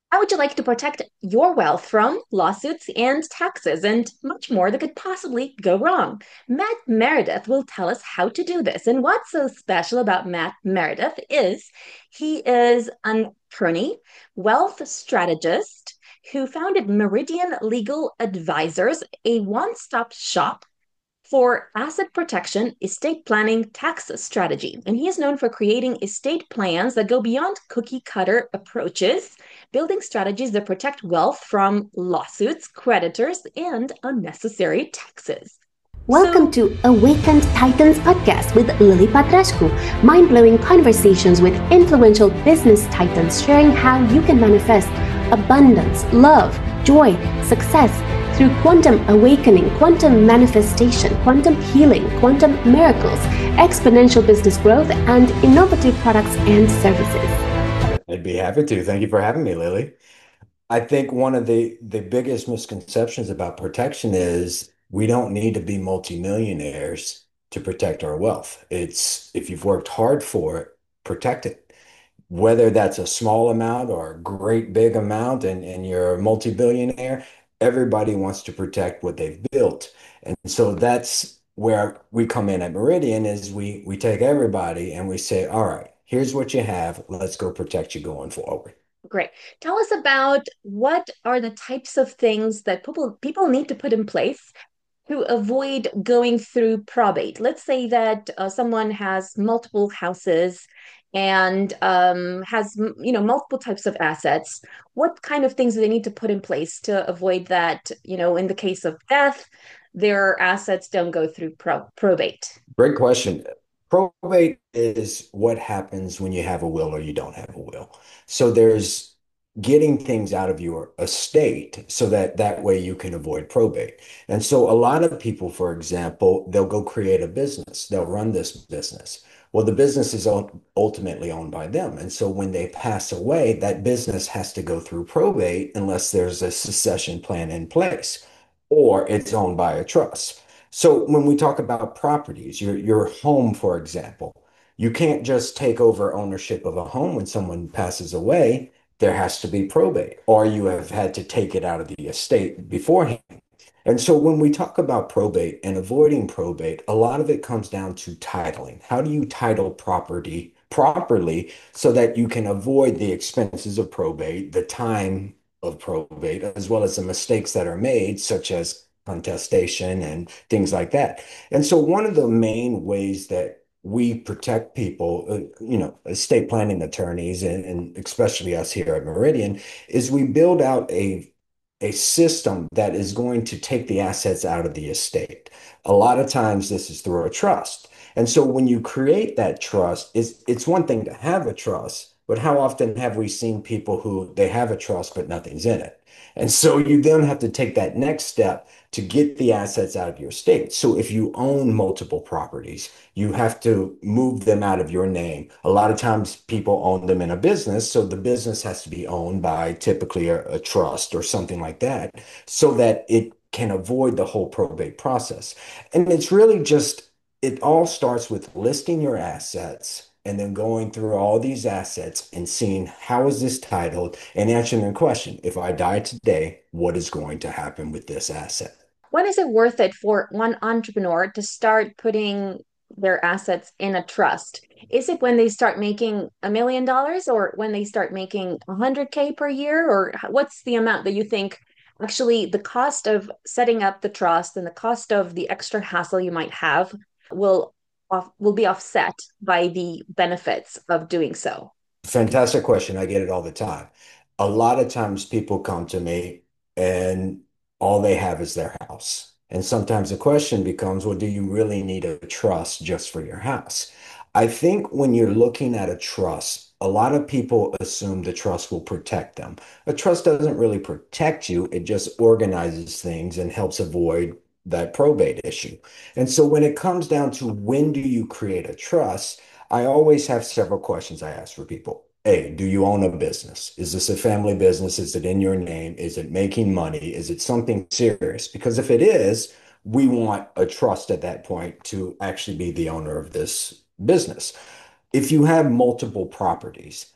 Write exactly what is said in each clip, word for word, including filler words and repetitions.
How would you like to protect your wealth from lawsuits and taxes and much more that could possibly go wrong? Matt Meredith will tell us how to do this. And what's so special about Matt Meredith is he is an attorney, wealth strategist who founded Meridian Legal Advisors, a one stop shop for asset protection, estate planning, tax strategy. And he is known for creating estate plans that go beyond cookie cutter approaches, building strategies that protect wealth from lawsuits, creditors, and unnecessary taxes. Welcome So, to Awakened Titans podcast with Lily Patrascu. Mind-blowing conversations with influential business titans sharing how you can manifest abundance, love, joy, success through quantum awakening, quantum manifestation, quantum healing, quantum miracles, exponential business growth, and innovative products and services. I'd be happy to. Thank you for having me, Lily. I think one of the the biggest misconceptions about protection is we don't need to be multimillionaires to protect our wealth. It's if you've worked hard for it, protect it. Whether that's a small amount or a great big amount and, and you're a multi-billionaire, everybody wants to protect what they've built. And so that's where we come in at Meridian is we we take everybody and we say, all right, here's what you have. Let's go protect you going forward. great. Tell us about what are the types of things that people people need to put in place to avoid going through probate. Let's say that uh, someone has multiple houses and um, has you know multiple types of assets. What kind of things do they need to put in place to avoid that? You know, in the case of death, their assets don't go through pro probate. Great question. Probate is what happens when you have a will or you don't have a will. So there's getting things out of your estate so that that way you can avoid probate. And so a lot of people, for example, they'll go create a business. They'll run this business. Well, the business is ul- ultimately owned by them. And so when they pass away, that business has to go through probate unless there's a succession plan in place or it's owned by a trust. So when we talk about properties, your your home, for example, you can't just take over ownership of a home when someone passes away. There has to be probate, or you have had to take it out of the estate beforehand. And so when we talk about probate and avoiding probate, a lot of it comes down to titling. How do you title property properly so that you can avoid the expenses of probate, the time of probate, as well as the mistakes that are made, such as contestation and things like that. And so one of the main ways that we protect people, uh, you know, estate planning attorneys, and, and especially us here at Meridian, is we build out a a system that is going to take the assets out of the estate. A lot of times this is through a trust. And so when you create that trust, it's it's one thing to have a trust, but how often have we seen people who they have a trust but nothing's in it? And so you then have to take that next step to get the assets out of your estate. So if you own multiple properties, you have to move them out of your name. A lot of times people own them in a business, so the business has to be owned by typically a, a trust or something like that, so that it can avoid the whole probate process. And it's really just, it all starts with listing your assets and then going through all these assets and seeing how is this titled and answering the question, if I die today, what is going to happen with this asset? When is it worth it for one entrepreneur to start putting their assets in a trust? Is it when they start making a million dollars or when they start making one hundred K per year? Or what's the amount that you think actually the cost of setting up the trust and the cost of the extra hassle you might have will off, will be offset by the benefits of doing so? Fantastic question. I get it all the time. A lot of times people come to me and all they have is their house. And sometimes the question becomes, well, do you really need a trust just for your house? I think when you're looking at a trust, a lot of people assume the trust will protect them. A trust doesn't really protect you, it just organizes things and helps avoid that probate issue. And so when it comes down to when do you create a trust, I always have several questions I ask for people. A, do you own a business? Is this a family business? Is it in your name? Is it making money? Is it something serious? Because if it is, we want a trust at that point to actually be the owner of this business. If you have multiple properties,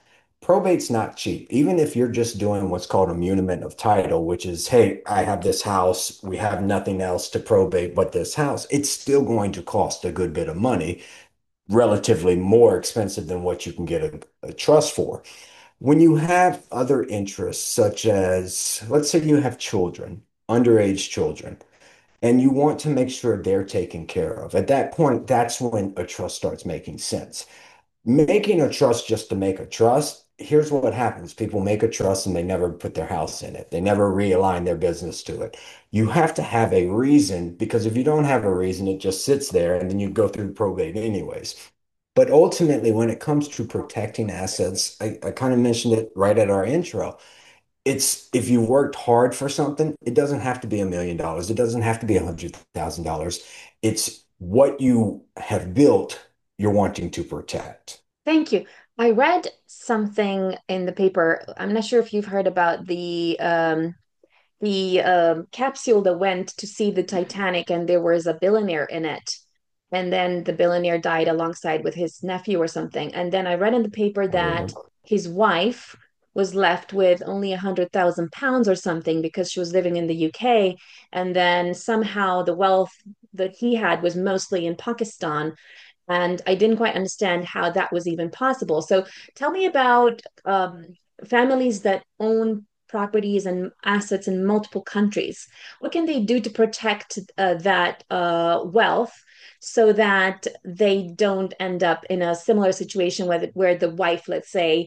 probate's not cheap. Even if you're just doing what's called a muniment of title, which is, hey, I have this house, we have nothing else to probate but this house, it's still going to cost a good bit of money, relatively more expensive than what you can get a, a trust for. When you have other interests, such as, let's say you have children, underage children, and you want to make sure they're taken care of, at that point, that's when a trust starts making sense. Making a trust just to make a trust, here's what happens. People make a trust and they never put their house in it. They never realign their business to it. You have to have a reason because if you don't have a reason, it just sits there and then you go through probate anyways. But ultimately, when it comes to protecting assets, I, I kind of mentioned it right at our intro. It's if you worked hard for something, it doesn't have to be a million dollars. It doesn't have to be a hundred thousand dollars. It's what you have built you're wanting to protect. Thank you. I read something in the paper. I'm not sure if you've heard about the um, the um, capsule that went to see the Titanic, and there was a billionaire in it. And then the billionaire died alongside with his nephew or something. And then I read in the paper I that remember. his wife was left with only a hundred thousand pounds or something because she was living in the U K. And then somehow the wealth that he had was mostly in Pakistan. And I didn't quite understand how that was even possible. So tell me about um, families that own properties and assets in multiple countries. What can they do to protect uh, that uh, wealth so that they don't end up in a similar situation where the, where the wife, let's say,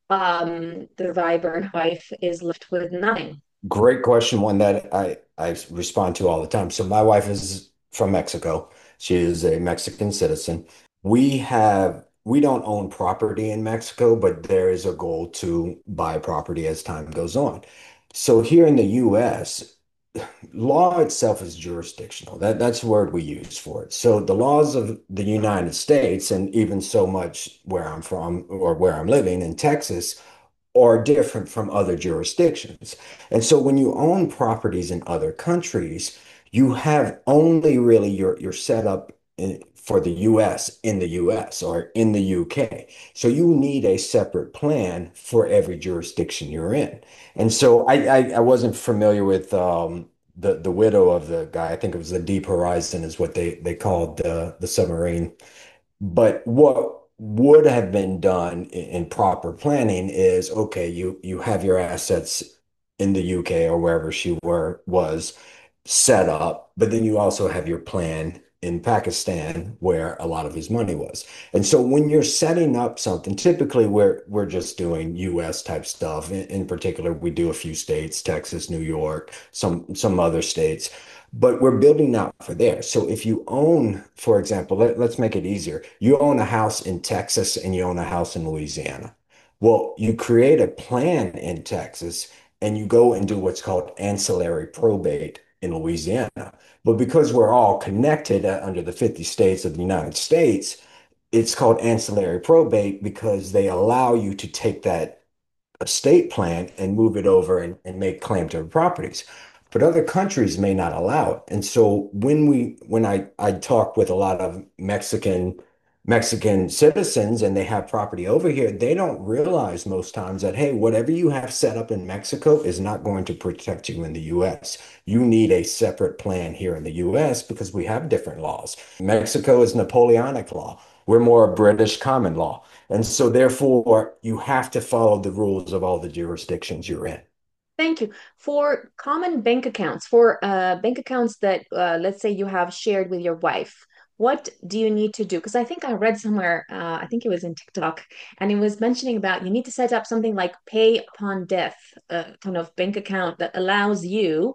um, the survivor wife is left with nothing? Great question, one that I, I respond to all the time. So my wife is from Mexico. She is a Mexican citizen. We have we don't own property in Mexico, but there is a goal to buy property as time goes on. So here in the U S, law itself is jurisdictional. That that's the word we use for it. So the laws of the United States, and even so much where I'm from or where I'm living in Texas, are different from other jurisdictions. And so when you own properties in other countries, you have only really your your setup in, for the U S in the U S or in the U K. So you need a separate plan for every jurisdiction you're in. And so I I, I wasn't familiar with um, the the widow of the guy. I think it was the Deep Horizon is what they they called the the submarine. But what would have been done in, in proper planning is, okay, you you have your assets in the U K or wherever she were was set up, but then you also have your plan in Pakistan where a lot of his money was. And so when you're setting up something, typically we're we're just doing U S type stuff. In, in particular, we do a few states, Texas, New York, some some other states, but we're building out for there. So if you own, for example, let, let's make it easier. You own a house in Texas and you own a house in Louisiana. Well, you create a plan in Texas and you go and do what's called ancillary probate in Louisiana. But because we're all connected uh, under the fifty states of the United States, it's called ancillary probate because they allow you to take that estate plan and move it over and, and make claim to the properties. But other countries may not allow it. And so when we when I I talk with a lot of Mexican Mexican citizens and they have property over here, they don't realize most times that, hey, whatever you have set up in Mexico is not going to protect you in the U S. You need a separate plan here in the U S because we have different laws. Mexico is Napoleonic law. We're more British common law. And so therefore, you have to follow the rules of all the jurisdictions you're in. Thank you. For common bank accounts, for uh, bank accounts that, uh, let's say, you have shared with your wife, what do you need to do? Because I think I read somewhere, uh, I think it was in TikTok, and it was mentioning about you need to set up something like pay upon death, uh, kind of bank account that allows you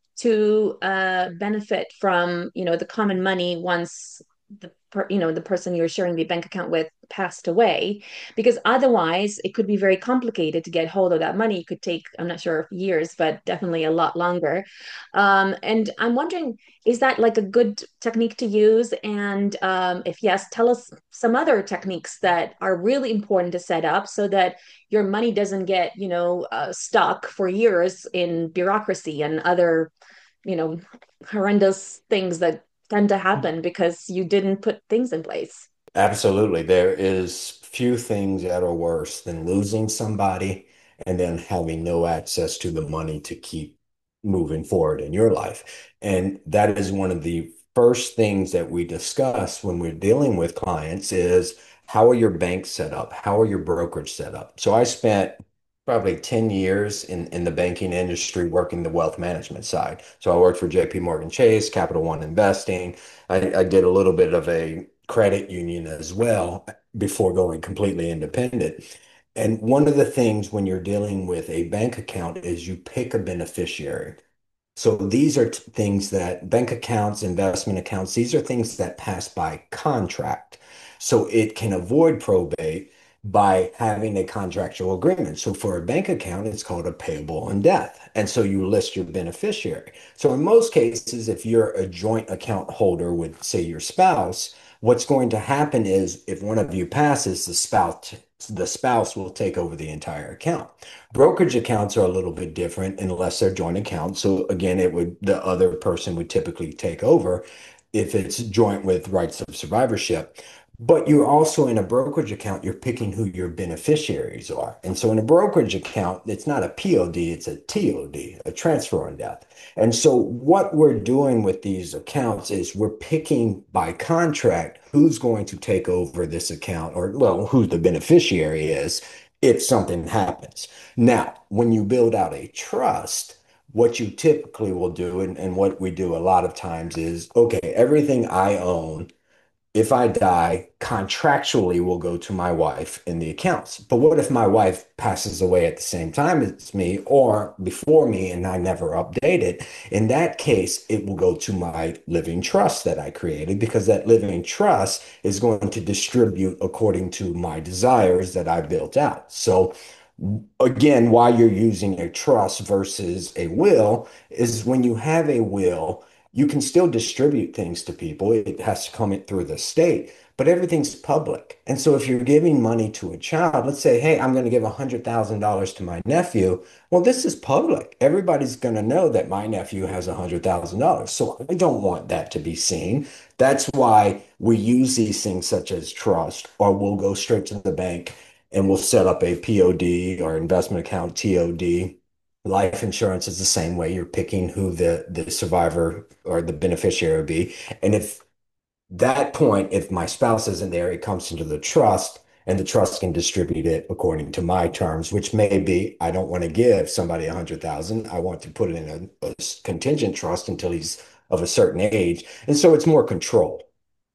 to uh, benefit from, you know, the common money once the per, you know the person you're sharing the bank account with passed away, because otherwise it could be very complicated to get hold of that money. It could take, I'm not sure, years, but definitely a lot longer. Um, and I'm wondering, is that like a good technique to use? And um, if yes, tell us some other techniques that are really important to set up so that your money doesn't get, you know, uh, stuck for years in bureaucracy and other, you know, horrendous things that tend to happen because you didn't put things in place. Absolutely. There is few things that are worse than losing somebody and then having no access to the money to keep moving forward in your life. And that is one of the first things that we discuss when we're dealing with clients is how are your banks set up? How are your brokerage set up? So I spent probably ten years in, in the banking industry working the wealth management side. So I worked for J P Morgan Chase, Capital One Investing. I, I did a little bit of a credit union as well before going completely independent. And one of the things when you're dealing with a bank account is you pick a beneficiary. So these are t- things that bank accounts, investment accounts, these are things that pass by contract. So it can avoid probate by having a contractual agreement. So for a bank account, it's called a payable on death. And so you list your beneficiary. So in most cases, if you're a joint account holder with, say, your spouse, what's going to happen is if one of you passes, the spouse the spouse will take over the entire account. Brokerage accounts are a little bit different unless they're joint accounts. So again, it would the other person would typically take over if it's joint with rights of survivorship. But you're also in a brokerage account, you're picking who your beneficiaries are. And so in a brokerage account, it's not a P O D, it's a T O D, a transfer on death. And so what we're doing with these accounts is we're picking by contract who's going to take over this account or, well, who the beneficiary is if something happens. Now, when you build out a trust, what you typically will do, and, and what we do a lot of times is, okay, everything I own if I die, contractually will go to my wife in the accounts. But what if my wife passes away at the same time as me or before me and I never update it? In that case, it will go to my living trust that I created because that living trust is going to distribute according to my desires that I built out. So again, why you're using a trust versus a will is when you have a will, you can still distribute things to people. It has to come in through the state, but everything's public. And so if you're giving money to a child, let's say, hey, I'm going to give one hundred thousand dollars to my nephew. Well, this is public. Everybody's going to know that my nephew has one hundred thousand dollars. So I don't want that to be seen. That's why we use these things such as trust, or we'll go straight to the bank and we'll set up a P O D or investment account T O D. Life insurance is the same way. You're picking who the, the survivor or the beneficiary would be. And if that point, if my spouse isn't there, it comes into the trust and the trust can distribute it according to my terms, which may be, I don't want to give somebody a hundred thousand. I want to put it in a, a contingent trust until he's of a certain age. And so it's more control.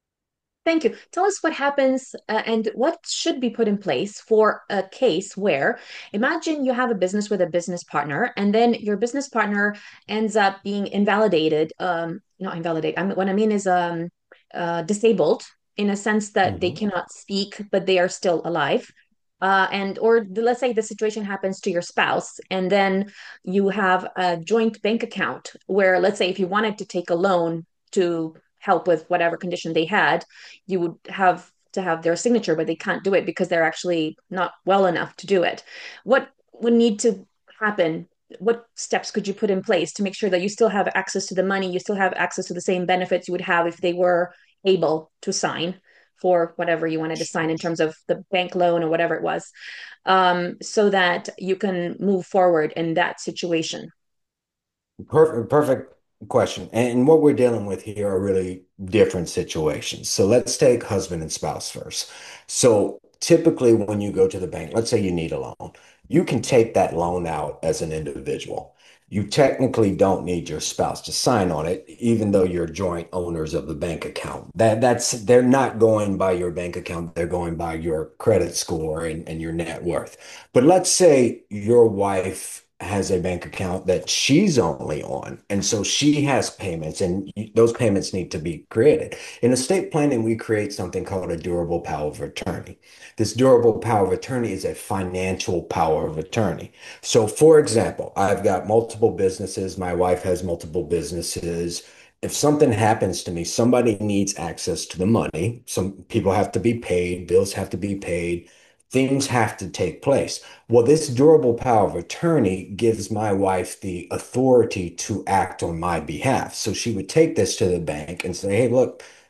Thank you. Tell us what happens uh, and what should be put in place for a case where imagine you have a business with a business partner, and then your business partner ends up being invalidated. Um, not invalidate. I mean, what I mean is um, uh, disabled in a sense that they Mhm. cannot speak, but they are still alive. Uh, and or the, let's say the situation happens to your spouse, and then you have a joint bank account where, let's say, if you wanted to take a loan to help with whatever condition they had, you would have to have their signature, but they can't do it because they're actually not well enough to do it. What would need to happen? What steps could you put in place to make sure that you still have access to the money, you still have access to the same benefits you would have if they were able to sign for whatever you wanted to sign in terms of the bank loan or whatever it was, um, so that you can move forward in that situation? Perfect, perfect question. And what we're dealing with here are really different situations. So let's take husband and spouse first. So typically, when you go to the bank, let's say you need a loan, you can take that loan out as an individual. You technically don't need your spouse to sign on it, even though you're joint owners of the bank account. That that's they're not going by your bank account, they're going by your credit score and, and your net worth. But let's say your wife has a bank account that she's only on. And so she has payments, and those payments need to be created. In estate planning, we create something called a durable power of attorney. This durable power of attorney is a financial power of attorney. So, for example, I've got multiple businesses, my wife has multiple businesses. If something happens to me, somebody needs access to the money. Some people have to be paid, bills have to be paid, things have to take place. Well, this durable power of attorney gives my wife the authority to act on my behalf. So she would take this to the bank and say, hey, look,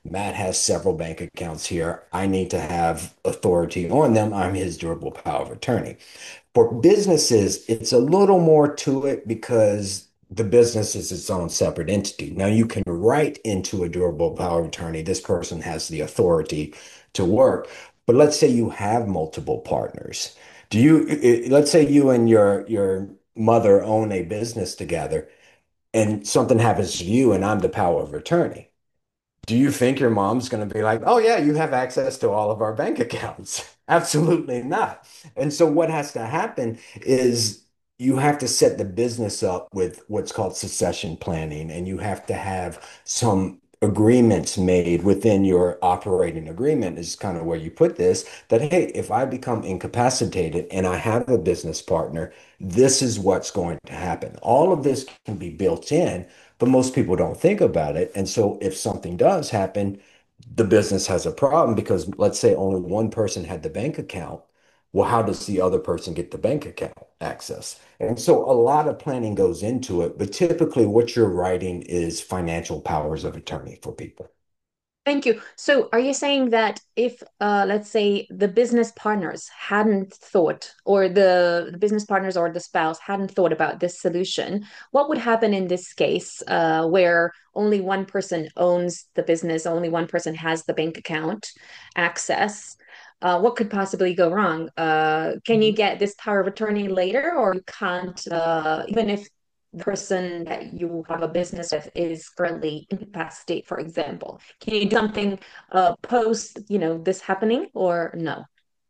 Matt has several bank accounts here. I need to have authority on them. I'm his durable power of attorney. For businesses, it's a little more to it because the business is its own separate entity. Now, you can write into a durable power of attorney, this person has the authority to work. But let's say you have multiple partners. Do you, i- let's say you and your your mother own a business together and something happens to you and I'm the power of attorney. Do you think your mom's going to be like, oh, yeah, you have access to all of our bank accounts? Absolutely not. And so, what has to happen is you have to set the business up with what's called succession planning, and you have to have some agreements made within your operating agreement, is kind of where you put this that, hey, if I become incapacitated and I have a business partner, this is what's going to happen. All of this can be built in, but most people don't think about it. And so if something does happen, the business has a problem because let's say only one person had the bank account. Well, how does the other person get the bank account access? And so a lot of planning goes into it, but typically what you're writing is financial powers of attorney for people. Thank you. So, are you saying that if, uh, let's say, the business partners hadn't thought, or the, the business partners or the spouse hadn't thought about this solution, what would happen in this case, uh, where only one person owns the business, only one person has the bank account access? Uh, what could possibly go wrong? Uh, can you get this power of attorney later, or you can't, uh, even if the person that you have a business with is currently incapacitated, for example? Can you do something uh, post, you know, this happening or no?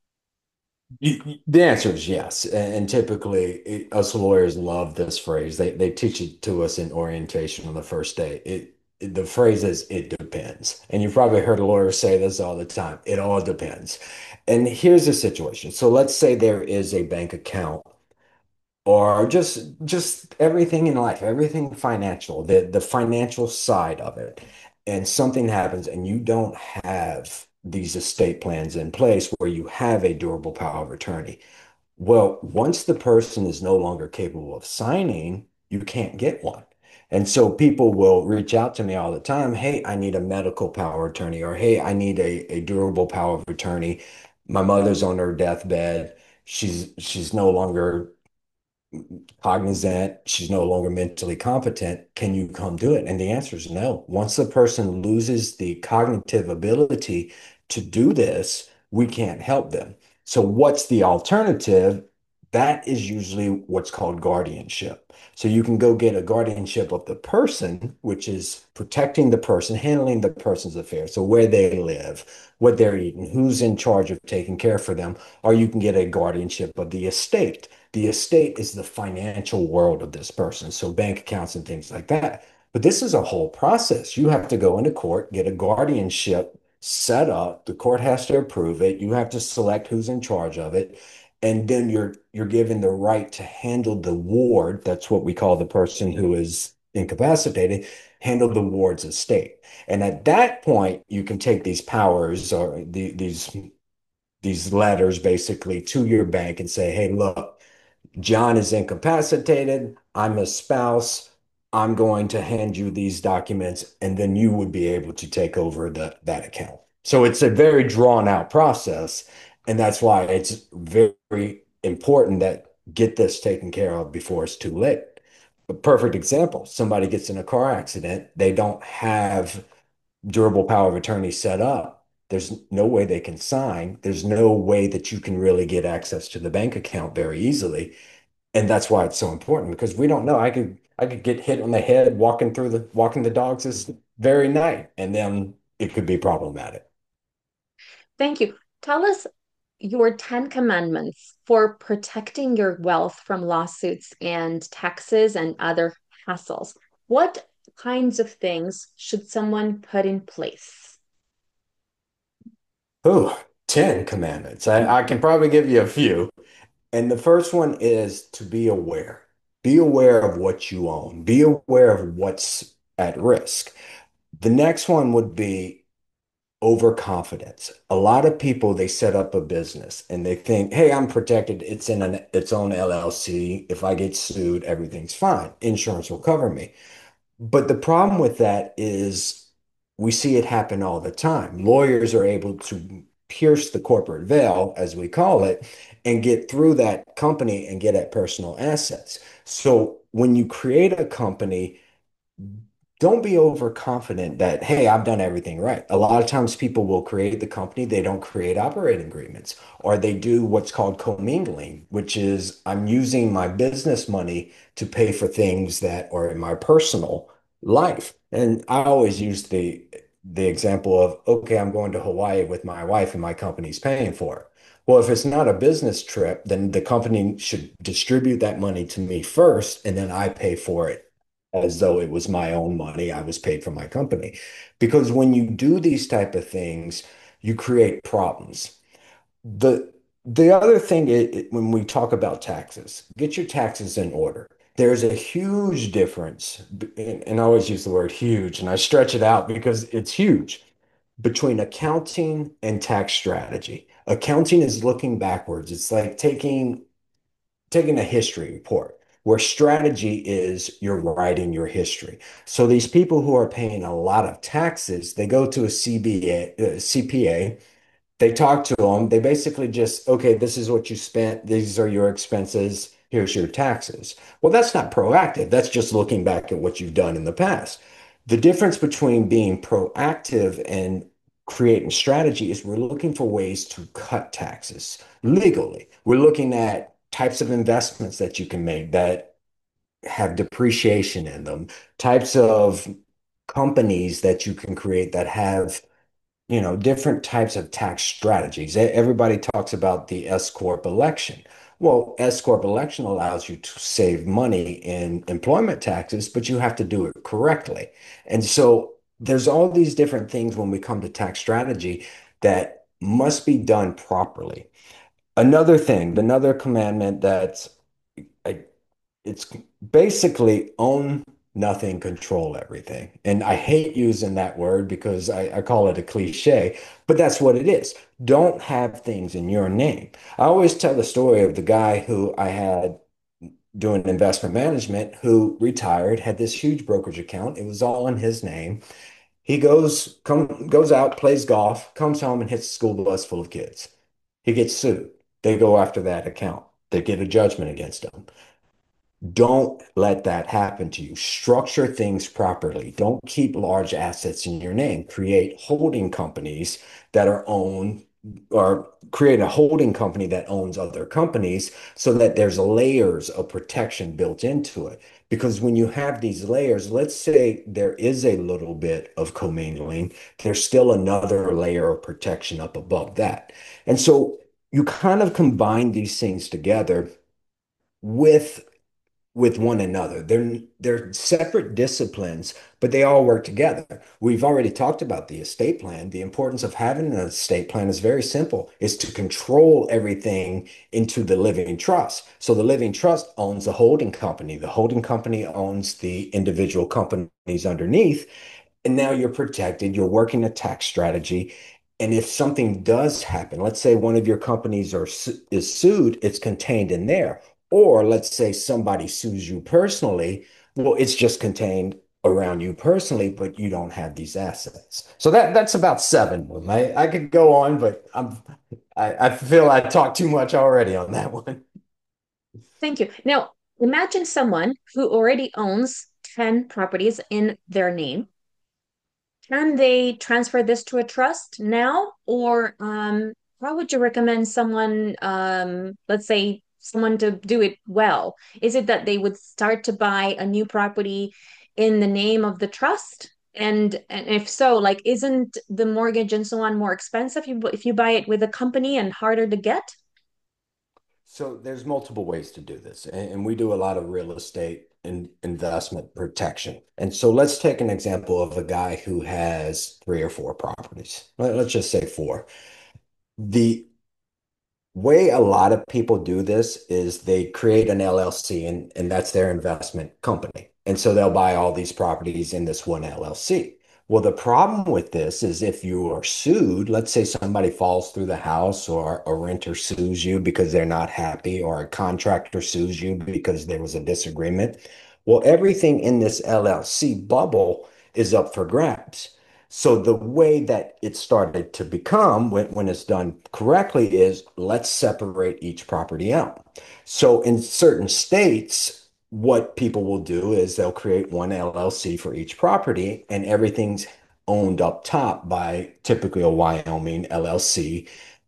You, you- the answer is yes. And, and typically, it, us lawyers love this phrase. They they teach it to us in orientation on the first day. It, it the phrase is it depends. And you've probably heard lawyers say this all the time. It all depends. And here's the situation. So let's say there is a bank account or just just everything in life, everything financial, the the financial side of it. And something happens and you don't have these estate plans in place where you have a durable power of attorney. Well, once the person is no longer capable of signing, you can't get one. And so people will reach out to me all the time. Hey, I need a medical power of attorney, or hey, I need a, a durable power of attorney. My mother's on her deathbed. She's she's no longer cognizant, she's no longer mentally competent. Can you come do it? And the answer is no. Once the person loses the cognitive ability to do this, we can't help them. So, what's the alternative? That is usually what's called guardianship. So, you can go get a guardianship of the person, which is protecting the person, handling the person's affairs. So, where they live, what they're eating, who's in charge of taking care for them, or you can get a guardianship of the estate. The estate is the financial world of this person, so bank accounts and things like that. But this is a whole process. You have to go into court, get a guardianship set up. The court has to approve it. You have to select who's in charge of it. And then you're you're given the right to handle the ward. That's what we call the person who is incapacitated, handle the ward's estate. And at that point, you can take these powers or the, these these letters basically to your bank and say, hey, look, John is incapacitated. I'm a spouse. I'm going to hand you these documents, and then you would be able to take over the, that account. So it's a very drawn out process. And that's why it's very important that get this taken care of before it's too late. A perfect example, somebody gets in a car accident, they don't have durable power of attorney set up. There's no way they can sign. There's no way that you can really get access to the bank account very easily. And that's why it's so important because we don't know. I could I could get hit on the head walking through the walking the dogs this very night, and then it could be problematic. Thank you. Tell us your ten commandments for protecting your wealth from lawsuits and taxes and other hassles. What kinds of things should someone put in place? Oh, ten commandments. I, I can probably give you a few. And the first one is to be aware. Be aware of what you own. Be aware of what's at risk. The next one would be overconfidence. A lot of people, they set up a business and they think, hey, I'm protected. It's in an, its own L L C. If I get sued, everything's fine. Insurance will cover me. But the problem with that is we see it happen all the time. Lawyers are able to pierce the corporate veil, as we call it, and get through that company and get at personal assets. So when you create a company, don't be overconfident that, hey, I've done everything right. A lot of times people will create the company, they don't create operating agreements, or they do what's called commingling, which is I'm using my business money to pay for things that are in my personal life. And I always use the the example of, okay, I'm going to Hawaii with my wife and my company's paying for it. Well, if it's not a business trip, then the company should distribute that money to me first, and then I pay for it as though it was my own money. I was paid for my company. Because when you do these type of things, you create problems. The the other thing is, when we talk about taxes, get your taxes in order. There's a huge difference, and, and I always use the word huge, and I stretch it out because it's huge, between accounting and tax strategy. Accounting is looking backwards. It's like taking taking a history report where strategy is you're writing your history. So these people who are paying a lot of taxes, they go to a C B A, uh, C P A, they talk to them. They basically just, okay, this is what you spent. These are your expenses. Here's your taxes. Well, that's not proactive. That's just looking back at what you've done in the past. The difference between being proactive and creating strategy is we're looking for ways to cut taxes legally. We're looking at types of investments that you can make that have depreciation in them, types of companies that you can create that have, you know, different types of tax strategies. E- Everybody talks about the S corp election. Well, S corp election allows you to save money in employment taxes, but you have to do it correctly. And so there's all these different things when we come to tax strategy that must be done properly. Another thing, another commandment that I it's basically own nothing, control everything. And I hate using that word because I, I call it a cliche, but that's what it is. Don't have things in your name. I always tell the story of the guy who I had doing investment management who retired, had this huge brokerage account. It was all in his name. He goes, come, goes out, plays golf, comes home and hits a school bus full of kids. He gets sued. They go after that account. They get a judgment against him. Don't let that happen to you. Structure things properly. Don't keep large assets in your name. Create holding companies that are owned, or create a holding company that owns other companies so that there's layers of protection built into it. Because when you have these layers, let's say there is a little bit of commingling, there's still another layer of protection up above that. And so you kind of combine these things together with with one another. They're they're separate disciplines, but they all work together. We've already talked about the estate plan. The importance of having an estate plan is very simple, is to control everything into the living trust. So the living trust owns the holding company. The holding company owns the individual companies underneath. And now you're protected. You're working a tax strategy. And if something does happen, let's say one of your companies are su- is sued, it's contained in there. Or let's say somebody sues you personally, well, it's just contained around you personally, but you don't have these assets. So that that's about seven of them. I, I could go on, but I'm I, I feel I talked too much already on that one. Thank you. Now, imagine someone who already owns ten properties in their name. Can they transfer this to a trust now? Or um, how would you recommend someone, um, let's say, someone to do it well? Is it that they would start to buy a new property in the name of the trust? And and if so, like, isn't the mortgage and so on more expensive if you, if you buy it with a company and harder to get? So there's multiple ways to do this, and, and we do a lot of real estate and investment protection. And so let's take an example of a guy who has three or four properties. Let- Let's just say four. The way a lot of people do this is they create an L L C, and, and that's their investment company. And so they'll buy all these properties in this one L L C. Well, the problem with this is if you are sued, let's say somebody falls through the house, or a renter sues you because they're not happy, or a contractor sues you because there was a disagreement. Well, everything in this L L C bubble is up for grabs. So the way that it started to become when, when it's done correctly is let's separate each property out. So in certain states, what people will do is they'll create one L L C for each property and everything's owned up top by typically a Wyoming L L C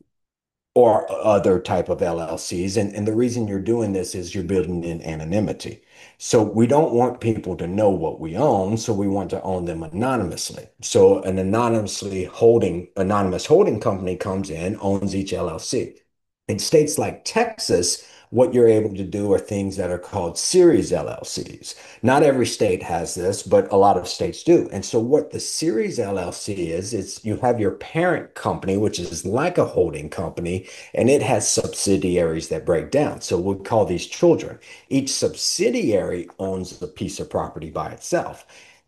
or other type of L L Cs. And, and the reason you're doing this is you're building in anonymity. So we don't want people to know what we own, so we want to own them anonymously. So an anonymously holding anonymous holding company comes in, owns each L L C. In states like Texas, what you're able to do are things that are called series L L Cs. Not every state has this, but a lot of states do. And so what the series L L C is, is you have your parent company, which is like a holding company, and it has subsidiaries that break down. So we'll call these children. Each subsidiary owns a piece of property by itself.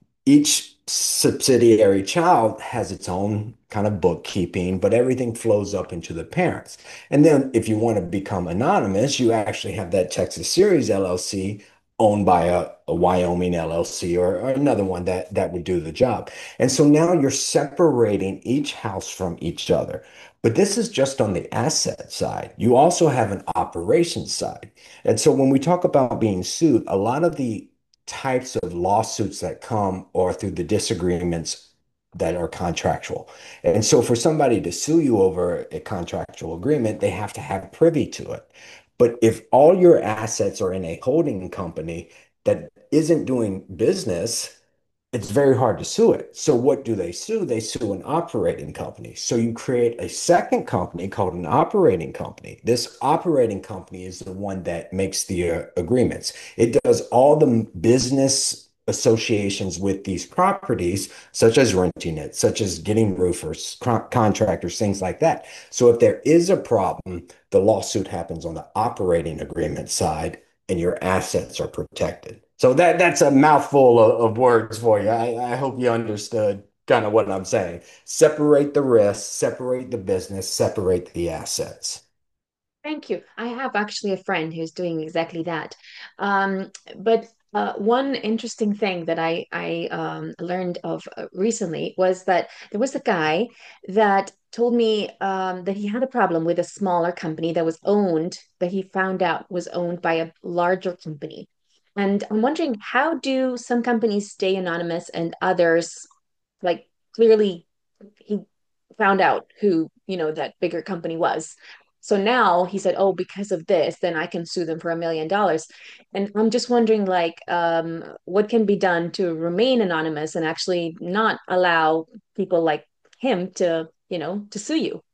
Each subsidiary child has its own kind of bookkeeping, but everything flows up into the parents. And then if you want to become anonymous, you actually have that Texas Series L L C owned by a, a Wyoming L L C or, or another one that, that would do the job. And so now you're separating each house from each other. But this is just on the asset side. You also have an operations side. And so when we talk about being sued, a lot of the types of lawsuits that come are through the disagreements that are contractual. And so for somebody to sue you over a contractual agreement, they have to have privy to it. But if all your assets are in a holding company that isn't doing business, it's very hard to sue it. So what do they sue? They sue an operating company. So you create a second company called an operating company. This operating company is the one that makes the uh, agreements. It does all the business associations with these properties, such as renting it, such as getting roofers, co contractors, things like that. So if there is a problem, the lawsuit happens on the operating agreement side and your assets are protected. So that that's a mouthful of, of words for you. I, I hope you understood kind of what I'm saying. Separate the risks, separate the business, separate the assets. Thank you. I have actually a friend who's doing exactly that. Um, but uh, one interesting thing that I I um, learned of uh, recently was that there was a guy that told me um, that he had a problem with a smaller company that was owned, that he found out was owned by a larger company. And I'm wondering, how do some companies stay anonymous and others, like, clearly he found out who, you know, that bigger company was. So now he said, "Oh, because of this, then I can sue them for a million dollars." And I'm just wondering, like, um, what can be done to remain anonymous and actually not allow people like him to, you know, to sue you.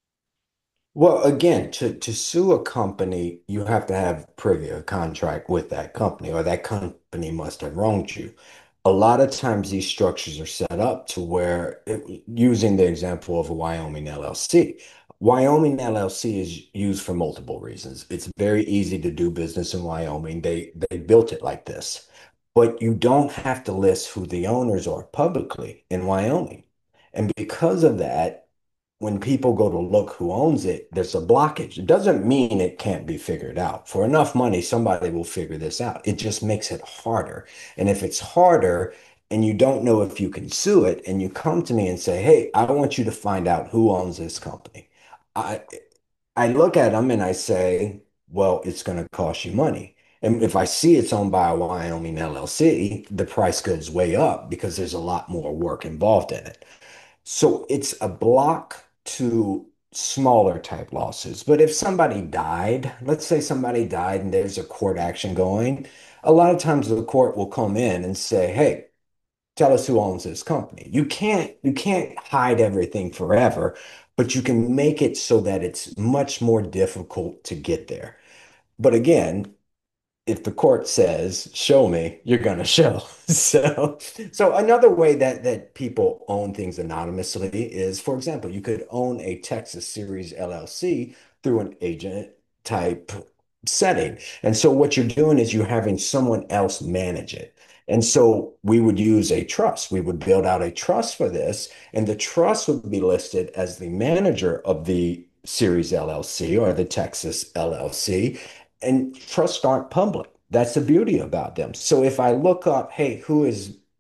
Well, again, to, to sue a company, you have to have privy a contract with that company, or that company must have wronged you. A lot of times these structures are set up to where, it- using the example of a Wyoming L L C, Wyoming L L C is used for multiple reasons. It's very easy to do business in Wyoming. They they built it like this. But you don't have to list who the owners are publicly in Wyoming. And because of that, when people go to look who owns it, there's a blockage. It doesn't mean it can't be figured out. For enough money, somebody will figure this out. It just makes it harder. And if it's harder and you don't know if you can sue it, and you come to me and say, "Hey, I want you to find out who owns this company." I I look at them and I say, "Well, it's going to cost you money." And if I see it's owned by a Wyoming L L C, the price goes way up because there's a lot more work involved in it. So it's a block to smaller type lawsuits. But if somebody died, let's say somebody died and there's a court action going, a lot of times the court will come in and say, "Hey, tell us who owns this company." You can't you can't hide everything forever, but you can make it so that it's much more difficult to get there. But again, if the court says, "Show me," you're going to show. So, so another way that that people own things anonymously is, for example, you could own a Texas Series L L C through an agent type setting. And so what you're doing is you're having someone else manage it. And so we would use a trust. We would build out a trust for this, and the trust would be listed as the manager of the Series L L C or the Texas L L C, and trusts aren't public. That's the beauty about them. So if I look up, hey, who is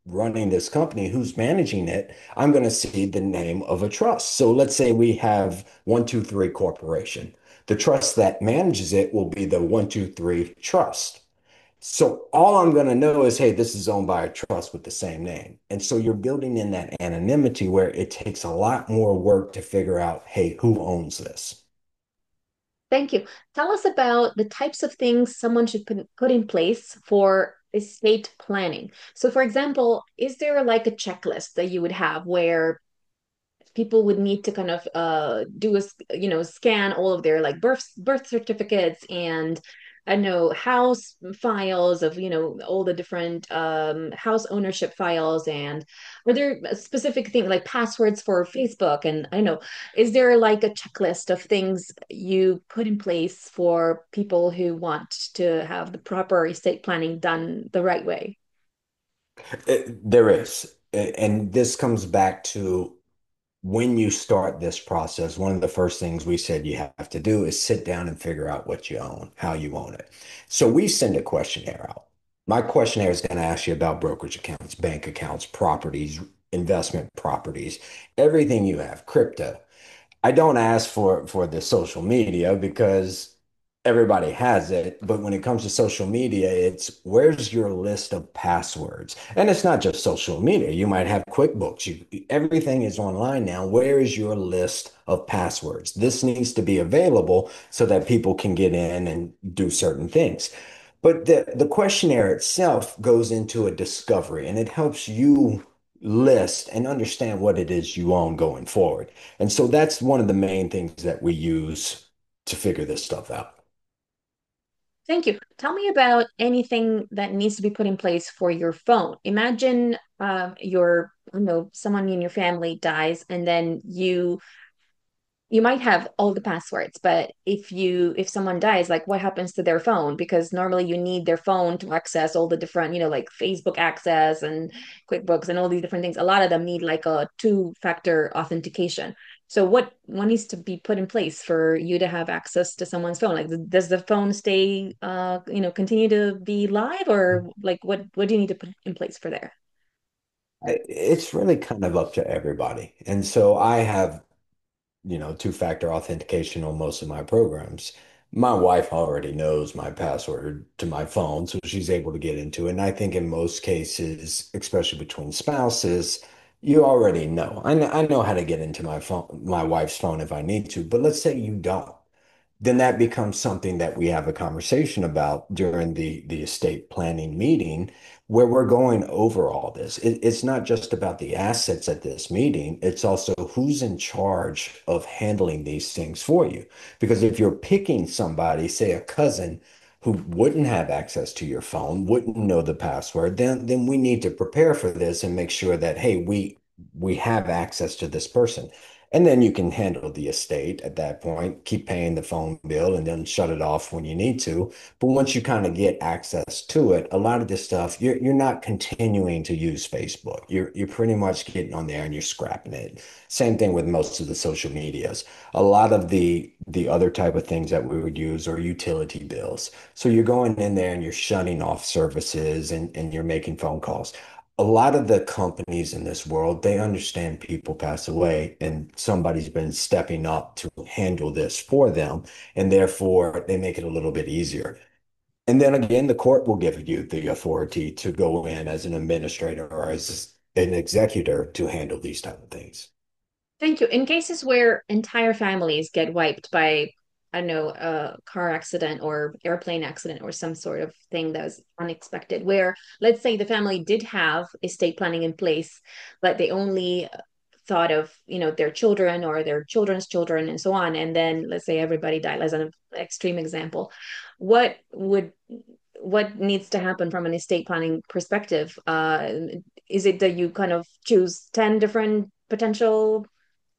running this company, who's managing it, I'm going to see the name of a trust. So let's say we have one two three Corporation. The trust that manages it will be the one two three Trust. So all I'm going to know is, hey, this is owned by a trust with the same name. And so you're building in that anonymity where it takes a lot more work to figure out, hey, who owns this? Thank you. Tell us about the types of things someone should put, put in place for estate planning. So, for example, is there like a checklist that you would have where people would need to kind of uh do a you know scan all of their like birth birth certificates and I know house files of you know all the different um house ownership files, and are there specific things like passwords for Facebook, and I know, is there like a checklist of things you put in place for people who want to have the proper estate planning done the right way? It- there is. And this comes back to when you start this process, one of the first things we said you have to do is sit down and figure out what you own, how you own it. So we send a questionnaire out. My questionnaire is going to ask you about brokerage accounts, bank accounts, properties, investment properties, everything you have, crypto. I don't ask for for the social media because everybody has it, but when it comes to social media, it's where's your list of passwords? And it's not just social media. You might have QuickBooks. You, everything is online now. Where is your list of passwords? This needs to be available so that people can get in and do certain things. But the, the questionnaire itself goes into a discovery and it helps you list and understand what it is you own going forward. And so that's one of the main things that we use to figure this stuff out. Thank you. Tell me about anything that needs to be put in place for your phone. Imagine uh, your, you know, someone in your family dies, and then you you might have all the passwords, but if you if someone dies, like what happens to their phone? Because normally you need their phone to access all the different, you know, like Facebook access and QuickBooks and all these different things. A lot of them need like a two-factor authentication. So what what needs to be put in place for you to have access to someone's phone? Like, does the phone stay, uh, you know, continue to be live, or like what what do you need to put in place for there? It's really kind of up to everybody. And so I have, you know, two-factor authentication on most of my programs. My wife already knows my password to my phone, so she's able to get into it. And I think in most cases, especially between spouses, you already know. I know, I know how to get into my phone, my wife's phone if I need to, but let's say you don't. Then that becomes something that we have a conversation about during the the estate planning meeting where we're going over all this. It, it's not just about the assets at this meeting, it's also who's in charge of handling these things for you. Because if you're picking somebody, say a cousin, who wouldn't have access to your phone, wouldn't know the password, then then we need to prepare for this and make sure that, hey, we we have access to this person. And then you can handle the estate at that point, keep paying the phone bill and then shut it off when you need to. But once you kind of get access to it, a lot of this stuff, you're you're not continuing to use Facebook. You're you're pretty much getting on there and you're scrapping it. Same thing with most of the social medias. A lot of the the other type of things that we would use are utility bills. So you're going in there and you're shutting off services and, and you're making phone calls. A lot of the companies in this world, they understand people pass away and somebody's been stepping up to handle this for them, and therefore they make it a little bit easier. And then again, the court will give you the authority to go in as an administrator or as an executor to handle these type of things. Thank you. In cases where entire families get wiped by, I don't know, a car accident or airplane accident or some sort of thing that was unexpected, where let's say the family did have estate planning in place, but they only thought of, you know, their children or their children's children and so on, and then let's say everybody died, as an extreme example, what would what needs to happen from an estate planning perspective? Uh, is it that you kind of choose ten different potential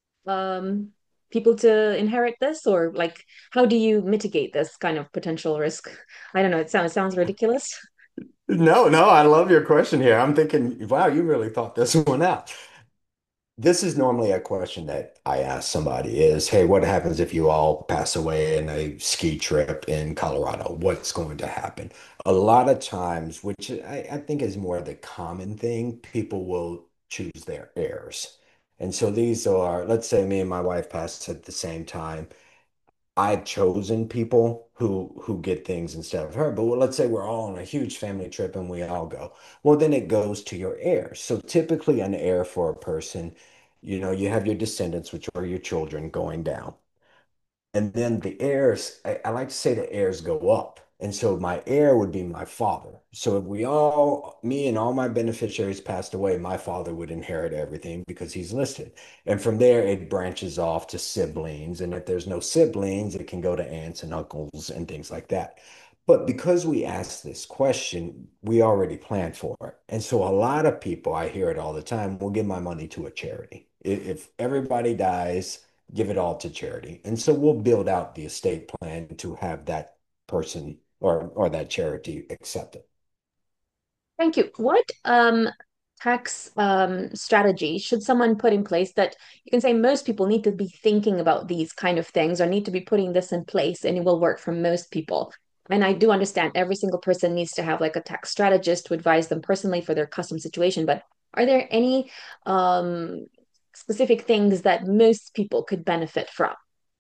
um people to inherit this, or like how do you mitigate this kind of potential risk? I don't know, it sounds it sounds ridiculous. No, no, I love your question here. I'm thinking, wow, you really thought this one out. This is normally a question that I ask somebody is, hey, what happens if you all pass away in a ski trip in Colorado? What's going to happen? A lot of times, which I, I think is more the common thing, people will choose their heirs. And so these are, let's say me and my wife passed at the same time. I've chosen people who who get things instead of her. But well, let's say we're all on a huge family trip and we all go. Well, then it goes to your heirs. So typically an heir for a person, you know, you have your descendants, which are your children going down. And then the heirs, I, I like to say the heirs go up. And so my heir would be my father. So if we all, me and all my beneficiaries passed away, my father would inherit everything because he's listed. And from there, it branches off to siblings. And if there's no siblings, it can go to aunts and uncles and things like that. But because we asked this question, we already planned for it. And so a lot of people, I hear it all the time, will give my money to a charity. If if everybody dies, give it all to charity. And so we'll build out the estate plan to have that person or or that charity accept it. Thank you. What um, tax um, strategy should someone put in place that you can say most people need to be thinking about these kind of things or need to be putting this in place and it will work for most people? And I do understand every single person needs to have like a tax strategist to advise them personally for their custom situation, but are there any um, specific things that most people could benefit from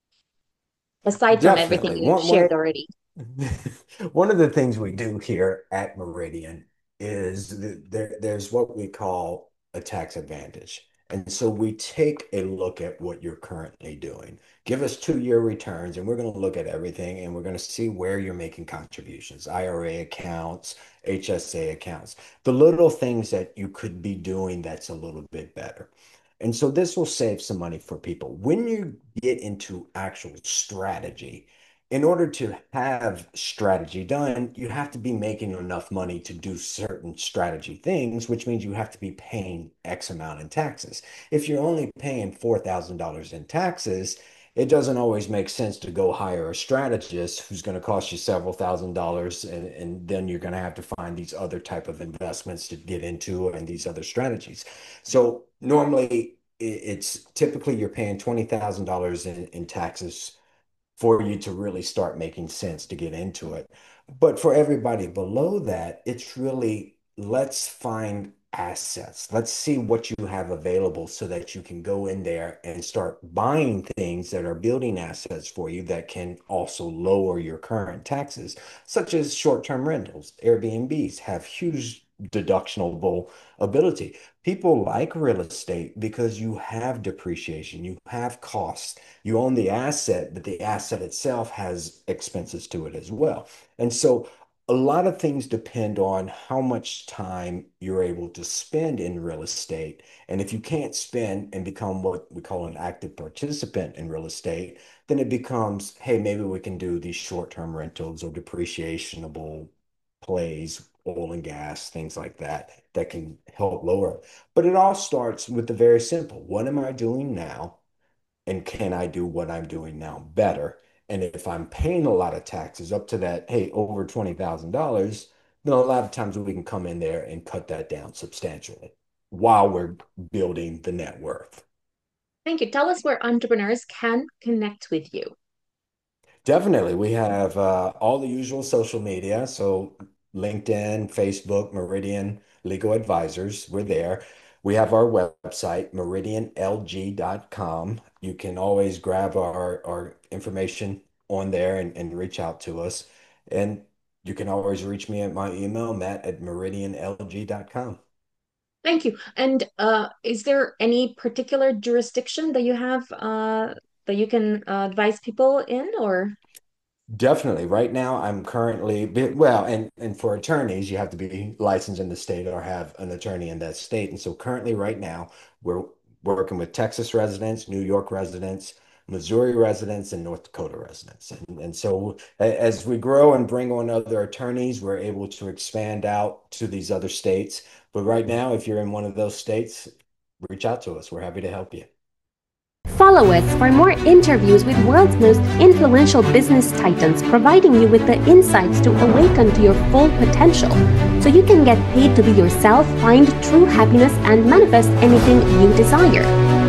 aside from everything Definitely. you've One one shared already? one of the things we do here at Meridian is th- there, there's what we call a tax advantage. And so we take a look at what you're currently doing. Give us two-year returns, and we're going to look at everything and we're going to see where you're making contributions, I R A accounts, H S A accounts, the little things that you could be doing that's a little bit better. And so this will save some money for people. When you get into actual strategy, in order to have strategy done, you have to be making enough money to do certain strategy things, which means you have to be paying X amount in taxes. If you're only paying four thousand dollars in taxes, it doesn't always make sense to go hire a strategist who's going to cost you several thousand dollars, and, and then you're going to have to find these other type of investments to get into and these other strategies. So normally it's typically you're paying twenty thousand dollars in, in taxes for you to really start making sense to get into it. But for everybody below that, it's really let's find assets. Let's see what you have available so that you can go in there and start buying things that are building assets for you that can also lower your current taxes, such as short-term rentals. Airbnbs have huge deductible ability. People like real estate because you have depreciation, you have costs, you own the asset, but the asset itself has expenses to it as well. And so a lot of things depend on how much time you're able to spend in real estate. And if you can't spend and become what we call an active participant in real estate, then it becomes, hey, maybe we can do these short-term rentals or depreciationable plays, oil and gas, things like that, that can help lower it. But it all starts with the very simple. What am I doing now? And can I do what I'm doing now better? And if I'm paying a lot of taxes up to that, hey, over twenty thousand dollars then a lot of times we can come in there and cut that down substantially while we're building the net worth. Thank you. Tell us where entrepreneurs can connect with you. Definitely. We have uh, all the usual social media. So LinkedIn, Facebook, Meridian Legal Advisors. We're there. We have our website, meridian l g dot com. You can always grab our, our information on there and, and reach out to us. And you can always reach me at my email, matt at meridian l g dot com. Thank you. And uh, is there any particular jurisdiction that you have uh, that you can uh, advise people in, or? Definitely. Right now, I'm currently, well, and and for attorneys, you have to be licensed in the state or have an attorney in that state. And so currently, right now, we're working with Texas residents, New York residents, Missouri residents, and North Dakota residents. And, and so a- as we grow and bring on other attorneys, we're able to expand out to these other states. But right now, if you're in one of those states, reach out to us. We're happy to help you. Follow us for more interviews with world's most influential business titans, providing you with the insights to awaken to your full potential so you can get paid to be yourself, find true happiness, and manifest anything you desire.